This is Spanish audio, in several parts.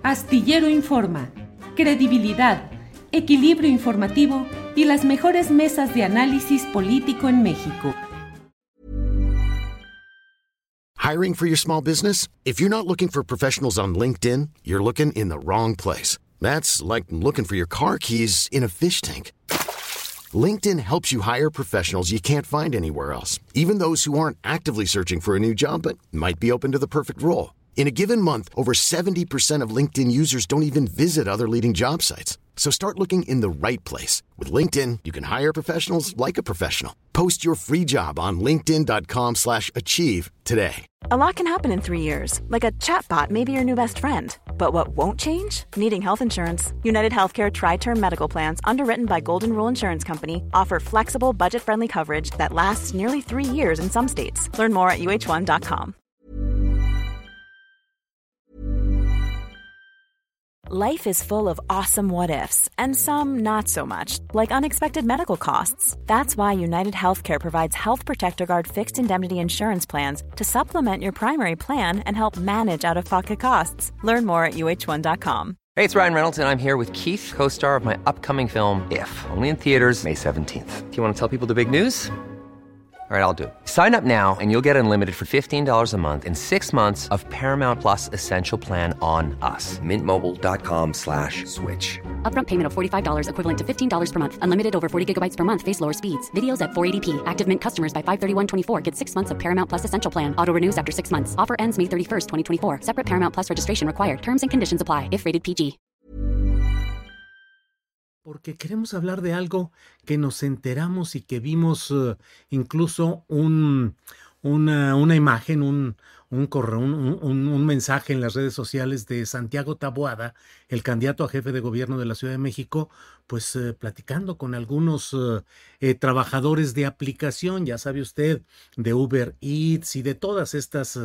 Astillero Informa, credibilidad, equilibrio informativo y las mejores mesas de análisis político en México. Hiring for your small business? If you're not looking for professionals on LinkedIn, you're looking in the wrong place. That's like looking for your car keys in a fish tank. LinkedIn helps you hire professionals you can't find anywhere else, even those who aren't actively searching for a new job but might be open to the perfect role. In a given month, over 70% of LinkedIn users don't even visit other leading job sites. So start looking in the right place. With LinkedIn, you can hire professionals like a professional. Post your free job on linkedin.com/achieve today. A lot can happen in 3 years, like a chatbot may be your new best friend. But what won't change? Needing health insurance. United Healthcare Tri-Term Medical Plans, underwritten by Golden Rule Insurance Company, offer flexible, budget-friendly coverage that lasts nearly 3 years in some states. Learn more at uh1.com. Life is full of awesome what-ifs, and some not so much, like unexpected medical costs. That's why United Healthcare provides Health Protector Guard fixed indemnity insurance plans to supplement your primary plan and help manage out-of-pocket costs. Learn more at uh1.com. Hey, it's Ryan Reynolds, and I'm here with Keith, co-star of my upcoming film, If, only in theaters May 17th. Do you want to tell people the big news? All right, I'll do it. Sign up now and you'll get unlimited for $15 a month and 6 months of Paramount Plus Essential Plan on us. MintMobile.com/switch. Upfront payment of $45 equivalent to $15 per month. Unlimited over 40 gigabytes per month. Face lower speeds. Videos at 480p. Active Mint customers by 531.24 get 6 months of Paramount Plus Essential Plan. Auto renews after 6 months. Offer ends May 31st, 2024. Separate Paramount Plus registration required. Terms and conditions apply if rated PG. Porque queremos hablar de algo que nos enteramos y que vimos incluso una imagen, un mensaje en las redes sociales de Santiago Taboada, el candidato a jefe de gobierno de la Ciudad de México, pues platicando con algunos trabajadores de aplicación, ya sabe usted, de Uber Eats y de todas estas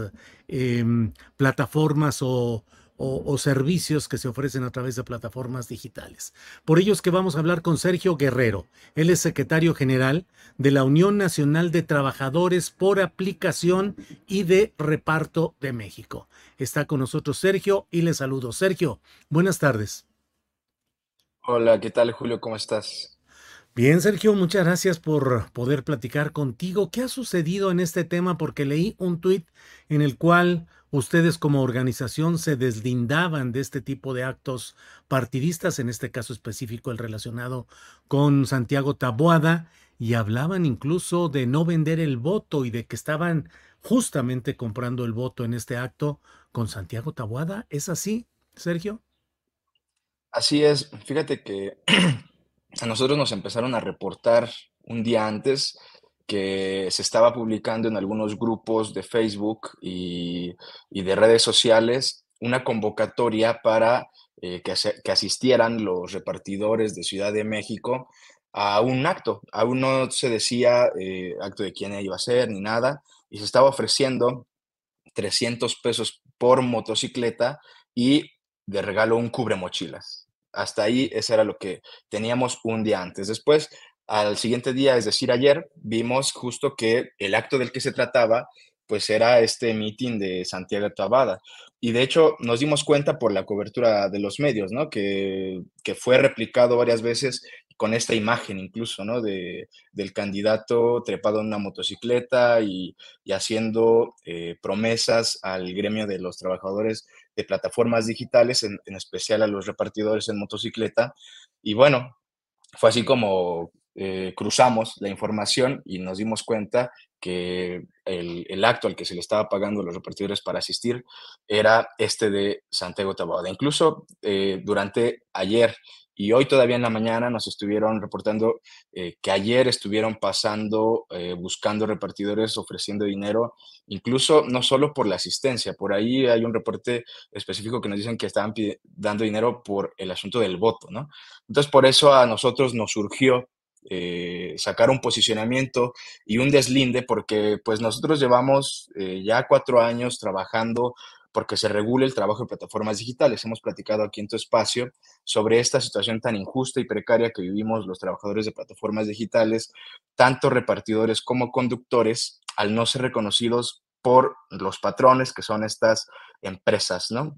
plataformas o servicios que se ofrecen a través de plataformas digitales. Por ello es que vamos a hablar con Sergio Guerrero. Él es secretario general de la Unión Nacional de Trabajadores por Aplicación y de Reparto de México. Está con nosotros Sergio y le saludo. Sergio, buenas tardes. Hola, ¿qué tal, Julio? ¿Cómo estás? Bien, Sergio, muchas gracias por poder platicar contigo. ¿Qué ha sucedido en este tema? Porque leí un tuit en el cual ustedes como organización se deslindaban de este tipo de actos partidistas, en este caso específico el relacionado con Santiago Taboada, y hablaban incluso de no vender el voto y de que estaban justamente comprando el voto en este acto con Santiago Taboada. ¿Es así, Sergio? Así es. Fíjate que a nosotros nos empezaron a reportar un día antes que se estaba publicando en algunos grupos de Facebook y de redes sociales una convocatoria para que asistieran los repartidores de Ciudad de México a un acto. Aún no se decía acto de quién iba a ser ni nada, y se estaba ofreciendo 300 pesos por motocicleta y de regalo un cubremochilas. Hasta ahí, eso era lo que teníamos un día antes. Después, al siguiente día, es decir, ayer, vimos justo que el acto del que se trataba, pues era este meeting de Santiago Taboada. Y de hecho, nos dimos cuenta por la cobertura de los medios, ¿no? Que fue replicado varias veces con esta imagen incluso, ¿no? Del candidato trepado en una motocicleta y haciendo promesas al gremio de los trabajadores de plataformas digitales, en especial a los repartidores en motocicleta. Y bueno, fue así como cruzamos la información y nos dimos cuenta que el acto al que se le estaba pagando a los repartidores para asistir era este de Santiago Taboada. Incluso durante ayer y hoy todavía en la mañana nos estuvieron reportando que ayer estuvieron pasando, buscando repartidores, ofreciendo dinero, incluso no solo por la asistencia. Por ahí hay un reporte específico que nos dicen que estaban dando dinero por el asunto del voto, ¿no? Entonces, por eso a nosotros nos surgió sacar un posicionamiento y un deslinde, porque pues nosotros llevamos ya 4 años trabajando porque se regule el trabajo de plataformas digitales. Hemos platicado aquí en tu espacio sobre esta situación tan injusta y precaria que vivimos los trabajadores de plataformas digitales, tanto repartidores como conductores, al no ser reconocidos por los patrones, que son estas empresas, ¿no?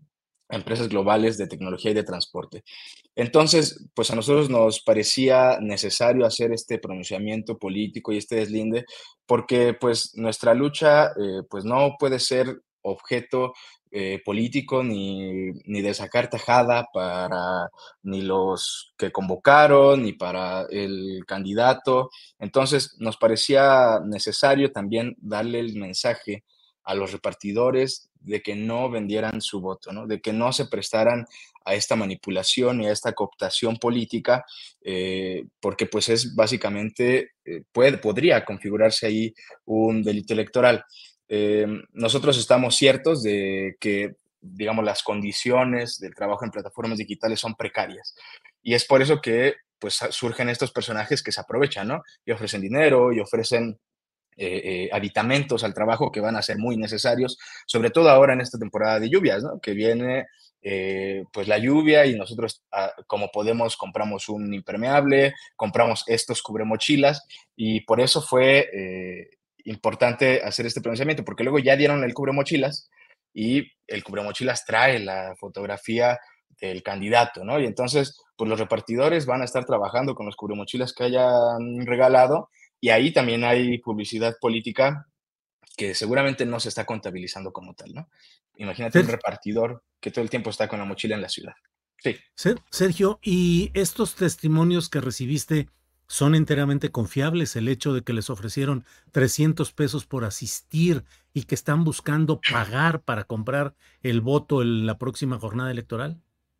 empresas globales de tecnología y de transporte. Entonces, pues a nosotros nos parecía necesario hacer este pronunciamiento político y este deslinde, porque pues nuestra lucha pues no puede ser objeto político ni de sacar tajada para ni los que convocaron ni para el candidato. Entonces, nos parecía necesario también darle el mensaje a los repartidores de que no vendieran su voto, ¿no? De que no se prestaran a esta manipulación y a esta cooptación política, porque pues es básicamente, podría configurarse ahí un delito electoral. Nosotros estamos ciertos de que, digamos, las condiciones del trabajo en plataformas digitales son precarias y es por eso que pues surgen estos personajes que se aprovechan, ¿no? Y ofrecen dinero y ofrecen aditamentos al trabajo que van a ser muy necesarios, sobre todo ahora en esta temporada de lluvias, ¿no? Que viene pues la lluvia y nosotros como podemos compramos un impermeable, compramos estos cubremochilas y por eso fue importante hacer este pronunciamiento, porque luego ya dieron el cubremochilas y el cubremochilas trae la fotografía del candidato, ¿no? Y entonces, pues los repartidores van a estar trabajando con los cubremochilas que hayan regalado y ahí también hay publicidad política que seguramente no se está contabilizando como tal, ¿no? Imagínate un Ser- repartidor que todo el tiempo está con la mochila en la ciudad. Sí, Sergio, ¿y estos testimonios que recibiste son enteramente confiables? El hecho de que les ofrecieron 300 pesos por asistir y que están buscando pagar para comprar el voto en la próxima jornada electoral.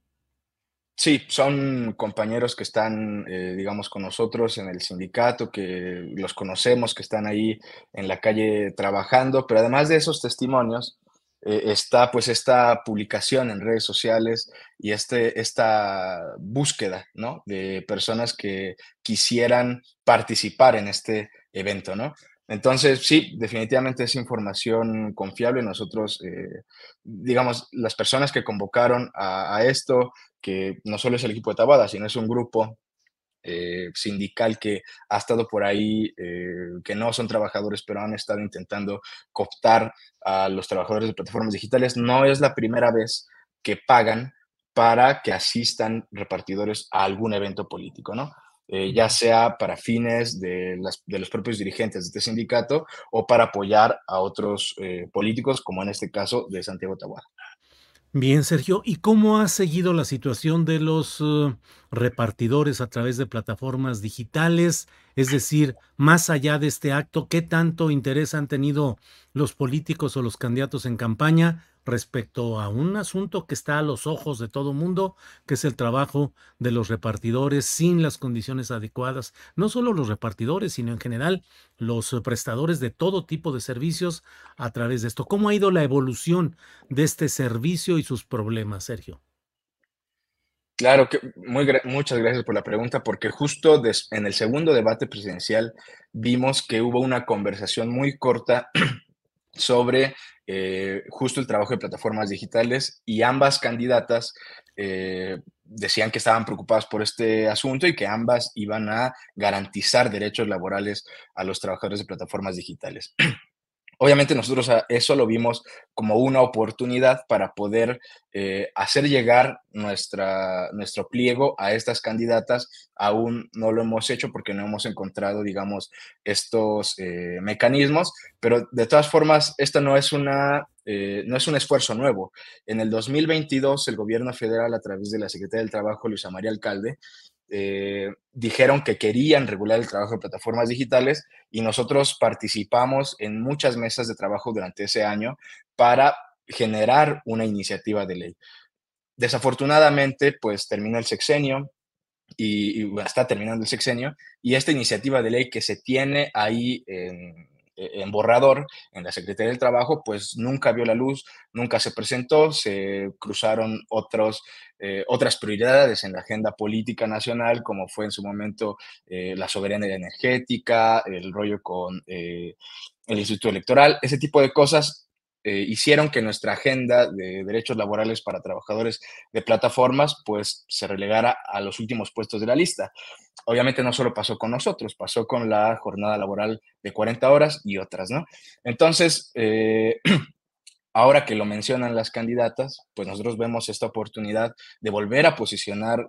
sí, son compañeros que están, digamos, con nosotros en el sindicato, que los conocemos, que están ahí en la calle trabajando, pero además de esos testimonios, está pues esta publicación en redes sociales y esta búsqueda, ¿no? De personas que quisieran participar en este evento, ¿no? Entonces, sí, definitivamente es información confiable. Nosotros, digamos, las personas que convocaron a esto, que no solo es el equipo de Tabada, sino es un grupo sindical que ha estado por ahí, que no son trabajadores, pero han estado intentando cooptar a los trabajadores de plataformas digitales. No es la primera vez que pagan para que asistan repartidores a algún evento político, ¿no? Ya sea para fines de los propios dirigentes de este sindicato o para apoyar a otros políticos, como en este caso de Santiago Taboada. Bien, Sergio, ¿y cómo ha seguido la situación de los repartidores a través de plataformas digitales? Es decir, más allá de este acto, ¿qué tanto interés han tenido los políticos o los candidatos en campaña respecto a un asunto que está a los ojos de todo mundo, que es el trabajo de los repartidores sin las condiciones adecuadas? No solo los repartidores, sino en general los prestadores de todo tipo de servicios a través de esto. ¿Cómo ha ido la evolución de este servicio y sus problemas, Sergio? Claro que muchas gracias por la pregunta, porque justo en el segundo debate presidencial vimos que hubo una conversación muy corta sobre justo el trabajo de plataformas digitales y ambas candidatas decían que estaban preocupadas por este asunto y que ambas iban a garantizar derechos laborales a los trabajadores de plataformas digitales. Obviamente nosotros a eso lo vimos como una oportunidad para poder hacer llegar nuestro pliego a estas candidatas. Aún no lo hemos hecho porque no hemos encontrado, digamos, estos mecanismos, pero de todas formas, esto no es un esfuerzo nuevo. En el 2022, el gobierno federal, a través de la Secretaría del Trabajo, Luisa María Alcalde, dijeron que querían regular el trabajo de plataformas digitales y nosotros participamos en muchas mesas de trabajo durante ese año para generar una iniciativa de ley. Desafortunadamente, pues terminó el sexenio bueno, está terminando el sexenio y esta iniciativa de ley que se tiene ahí en borrador en la Secretaría del Trabajo, pues nunca vio la luz, nunca se presentó, se cruzaron otras prioridades en la agenda política nacional, como fue en su momento la soberanía energética, el rollo con el Instituto Electoral, ese tipo de cosas hicieron que nuestra agenda de derechos laborales para trabajadores de plataformas pues se relegara a los últimos puestos de la lista. Obviamente no solo pasó con nosotros, pasó con la jornada laboral de 40 horas y otras, ¿no? Entonces, ahora que lo mencionan las candidatas, pues nosotros vemos esta oportunidad de volver a posicionar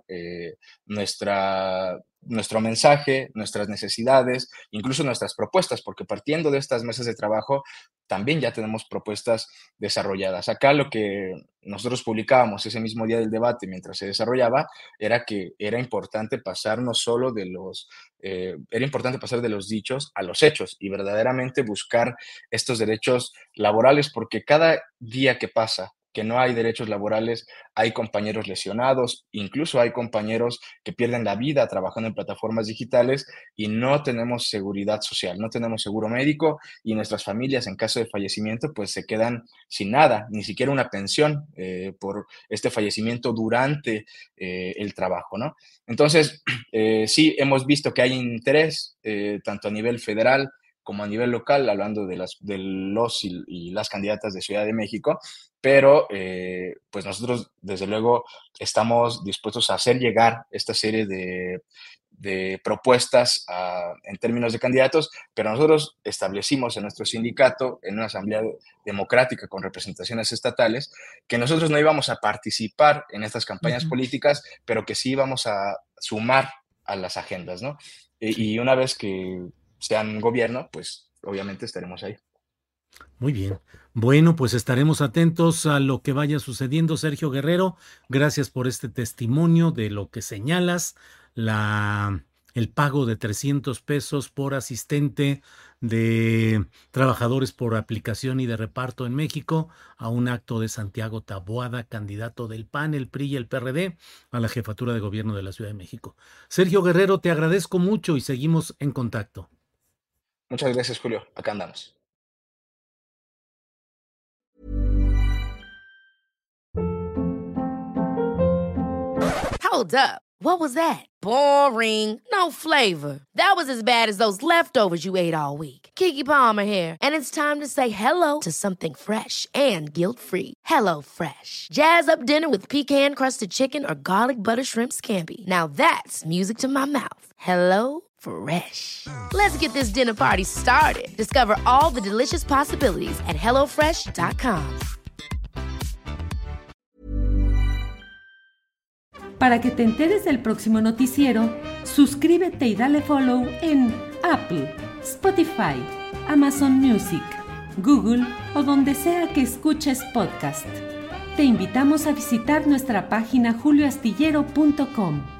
nuestro mensaje, nuestras necesidades, incluso nuestras propuestas, porque partiendo de estas mesas de trabajo, también ya tenemos propuestas desarrolladas. Acá lo que nosotros publicábamos ese mismo día del debate mientras se desarrollaba era que era importante pasar no solo era importante pasar de los dichos a los hechos y verdaderamente buscar estos derechos laborales, porque cada día que pasa que no hay derechos laborales, hay compañeros lesionados, incluso hay compañeros que pierden la vida trabajando en plataformas digitales y no tenemos seguridad social, no tenemos seguro médico y nuestras familias en caso de fallecimiento pues se quedan sin nada, ni siquiera una pensión por este fallecimiento durante el trabajo, ¿no? Entonces, sí hemos visto que hay interés tanto a nivel federal como a nivel local, hablando de los y las candidatas de Ciudad de México, pero pues nosotros desde luego estamos dispuestos a hacer llegar esta serie de propuestas en términos de candidatos, pero nosotros establecimos en nuestro sindicato, en una asamblea democrática con representaciones estatales, que nosotros no íbamos a participar en estas campañas políticas, pero que sí íbamos a sumar a las agendas, ¿no? Y una vez que sean gobierno, pues obviamente estaremos ahí. Muy bien. Bueno, pues estaremos atentos a lo que vaya sucediendo, Sergio Guerrero. Gracias por este testimonio de lo que señalas, el pago de 300 pesos por asistente de trabajadores por aplicación y de reparto en México a un acto de Santiago Taboada, candidato del PAN, el PRI y el PRD a la jefatura de gobierno de la Ciudad de México. Sergio Guerrero, te agradezco mucho y seguimos en contacto. Muchas gracias, Julio. Acá andamos. Hold up. What was that? Boring. No flavor. That was as bad as those leftovers you ate all week. Keke Palmer here, and it's time to say hello to something fresh and guilt-free. HelloFresh. Jazz up dinner with pecan-crusted chicken or garlic butter shrimp scampi. Now that's music to my mouth. HelloFresh. Let's get this dinner party started. Discover all the delicious possibilities at HelloFresh.com. Para que te enteres del próximo noticiero, suscríbete y dale follow en Apple, Spotify, Amazon Music, Google o donde sea que escuches podcast. Te invitamos a visitar nuestra página julioastillero.com.